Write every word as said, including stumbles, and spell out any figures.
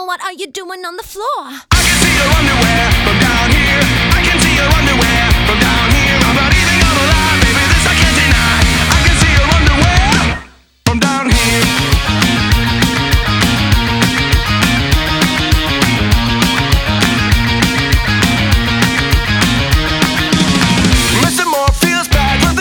what are you doing on the floor? I can see your underwear from down here. I can see your underwear from down